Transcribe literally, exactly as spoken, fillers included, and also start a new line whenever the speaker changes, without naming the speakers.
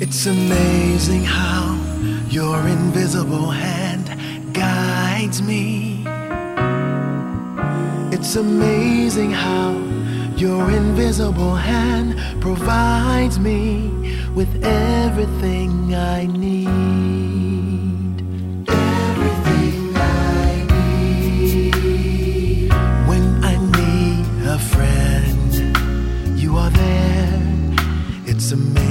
It's amazing how your invisible hand guides me. It's amazing how your invisible hand provides me with everything I need. Everything I need. When I need a friend, you are there. It's amazing